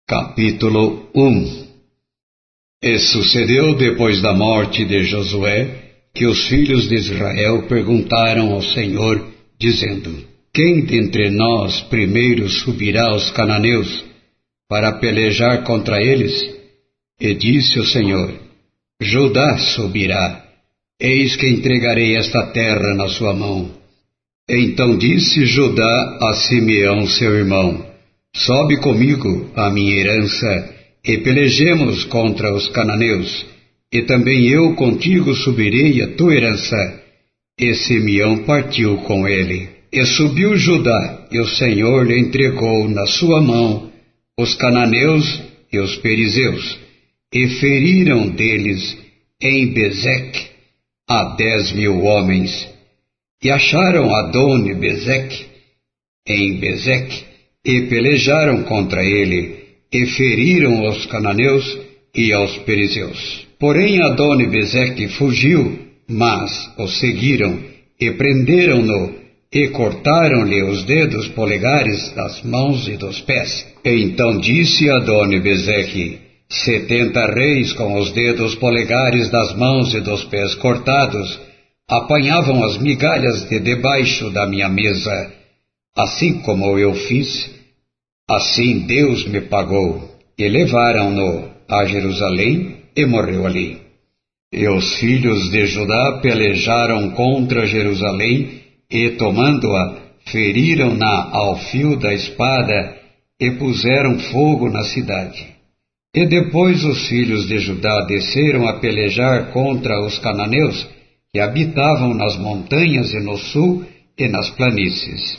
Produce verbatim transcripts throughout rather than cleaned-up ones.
Capítulo um. E sucedeu depois da morte de Josué, que os filhos de Israel perguntaram ao Senhor, dizendo: Quem dentre nós primeiro subirá aos cananeus, para pelejar contra eles? E disse o Senhor: Judá subirá, eis que entregarei esta terra na sua mão. Então disse Judá a Simeão seu irmão: Sobe comigo a minha herança, e pelejemos contra os cananeus, e também eu contigo subirei a tua herança. E Simeão partiu com ele. E subiu Judá, e o Senhor lhe entregou na sua mão os cananeus e os perizeus, e feriram deles em Bezeque a dez mil homens. E acharam Adoni Bezeque em Bezeque, e pelejaram contra ele, e feriram os cananeus e aos perizeus. Porém Adoni Bezeque fugiu, mas o seguiram, e prenderam-no, e cortaram-lhe os dedos polegares das mãos e dos pés. E então disse Adoni Bezeque: Setenta reis com os dedos polegares das mãos e dos pés cortados apanhavam as migalhas de debaixo da minha mesa. Assim como eu fiz, assim Deus me pagou. E levaram-no a Jerusalém, e morreu ali. E os filhos de Judá pelejaram contra Jerusalém, e tomando-a, feriram-na ao fio da espada, e puseram fogo na cidade. E depois os filhos de Judá desceram a pelejar contra os cananeus, que habitavam nas montanhas e no sul e nas planícies.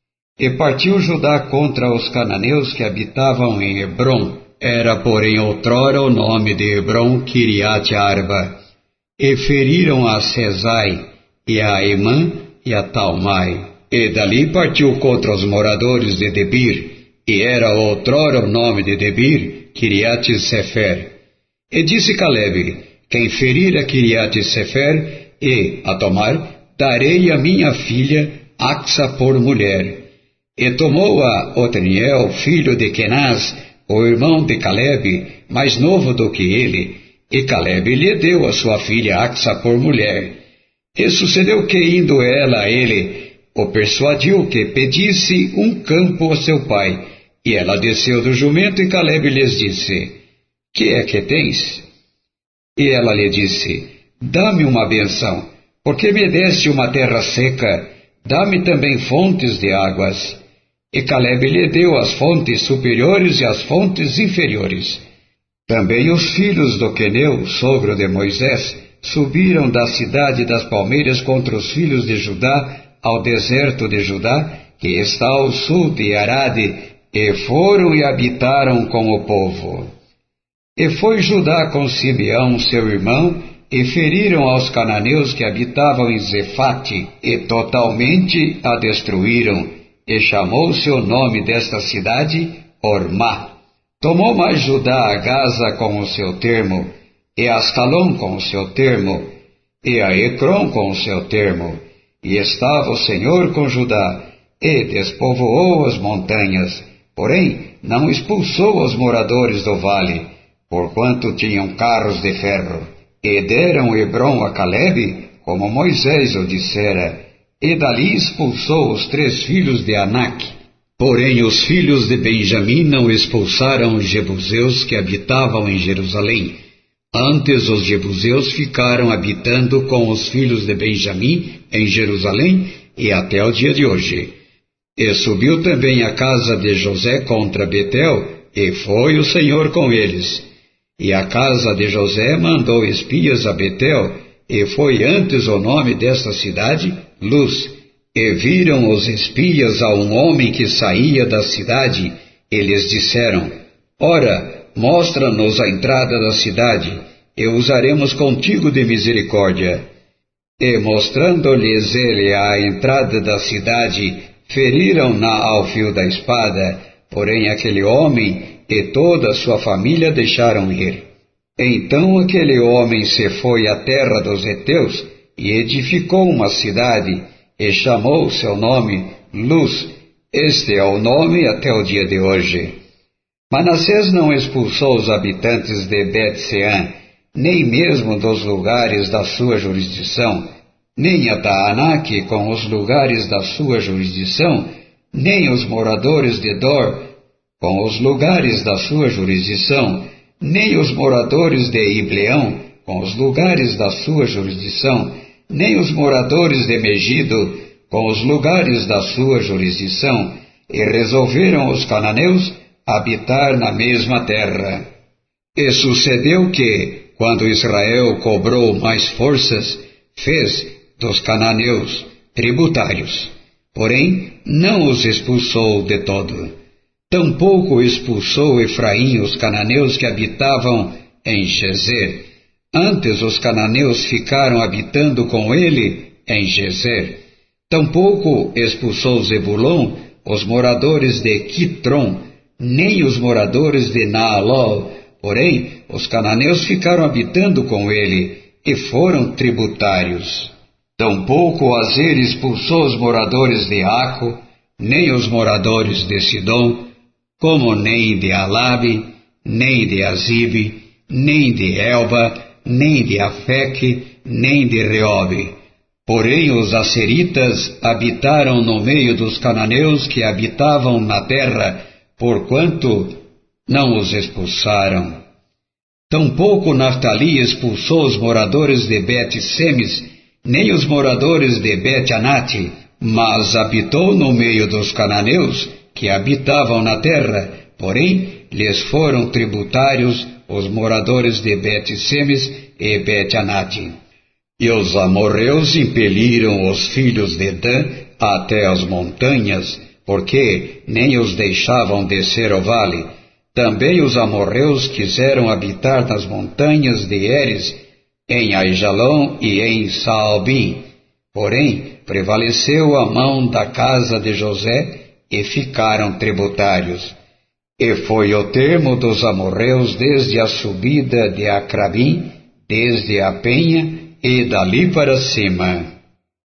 E partiu Judá contra os cananeus que habitavam em Hebrom. Era, porém, outrora o nome de Hebrom Quiriate Arba. E feriram a Sesai, e a Emã, e a Talmai. E dali partiu contra os moradores de Debir, e era outrora o nome de Debir, Quiriate Sefer. E disse Calebe: Quem ferir a Quiriate Sefer e a tomar, darei a minha filha Axa por mulher. E tomou-a Otniel, filho de Kenaz, o irmão de Calebe, mais novo do que ele, e Calebe lhe deu a sua filha Axa por mulher. E sucedeu que, indo ela a ele, o persuadiu que pedisse um campo a seu pai. E ela desceu do jumento, e Calebe lhes disse: Que é que tens? E ela lhe disse: Dá-me uma benção, porque me deste uma terra seca, dá-me também fontes de águas. E Calebe lhe deu as fontes superiores e as fontes inferiores. Também os filhos do Queneu, sogro de Moisés, subiram da cidade das palmeiras contra os filhos de Judá ao deserto de Judá, que está ao sul de Arade, e foram e habitaram com o povo. E foi Judá com Simeão, seu irmão, e feriram aos cananeus que habitavam em Zefate, e totalmente a destruíram, e chamou seu nome desta cidade Ormá. Tomou mais Judá a Gaza com o seu termo, e a Ascalon com o seu termo, e a Ecrom com o seu termo. E estava o Senhor com Judá, e despovoou as montanhas, porém não expulsou os moradores do vale, porquanto tinham carros de ferro. E deram Hebrom a Calebe, como Moisés o dissera, e dali expulsou os três filhos de Anak. Porém os filhos de Benjamim não expulsaram os jebuseus que habitavam em Jerusalém. Antes os jebuseus ficaram habitando com os filhos de Benjamim em Jerusalém, e até o dia de hoje. E subiu também a casa de José contra Betel, e foi o Senhor com eles. E a casa de José mandou espias a Betel, e foi antes o nome desta cidade Luz. E viram os espias a um homem que saía da cidade, e lhes disseram: Ora, mostra-nos a entrada da cidade, e usaremos contigo de misericórdia. E mostrando-lhes ele a entrada da cidade, feriram-na ao fio da espada, porém aquele homem e toda a sua família deixaram ir. Então aquele homem se foi à terra dos heteus, e edificou uma cidade, e chamou seu nome Luz. Este é o nome até o dia de hoje. Manassés não expulsou os habitantes de Bet-Sean, nem mesmo dos lugares da sua jurisdição, nem a Taanaque com os lugares da sua jurisdição, nem os moradores de Dor com os lugares da sua jurisdição, nem os moradores de Ibleão com os lugares da sua jurisdição, nem os moradores de Megido com os lugares da sua jurisdição, e resolveram os cananeus habitar na mesma terra. E sucedeu que, quando Israel cobrou mais forças, fez dos cananeus tributários, porém não os expulsou de todo. Tampouco expulsou Efraim os cananeus que habitavam em Gezer. Antes os cananeus ficaram habitando com ele em Gezer. Tampouco expulsou Zebulon os moradores de Quitron, nem os moradores de Naalol, porém os cananeus ficaram habitando com ele e foram tributários. Tampouco Azer expulsou os moradores de Aco, nem os moradores de Sidom, como nem de Alabe, nem de Azibe, nem de Elba, nem de Afeque, nem de Reobe. Porém os asseritas habitaram no meio dos cananeus que habitavam na terra, porquanto não os expulsaram. Tampouco Naftali expulsou os moradores de Bet-Semes, nem os moradores de Bet-Anate, mas habitou no meio dos cananeus que habitavam na terra, porém lhes foram tributários os moradores de Bet-Semes e Bet-Anate. E os amorreus impeliram os filhos de Dan até as montanhas, porque nem os deixavam descer ao vale. Também os amorreus quiseram habitar nas montanhas de Eres, em Aijalon e em Saalbim. Porém, prevaleceu a mão da casa de José e ficaram tributários. E foi o termo dos amorreus desde a subida de Acrabim, desde a penha, e dali para cima.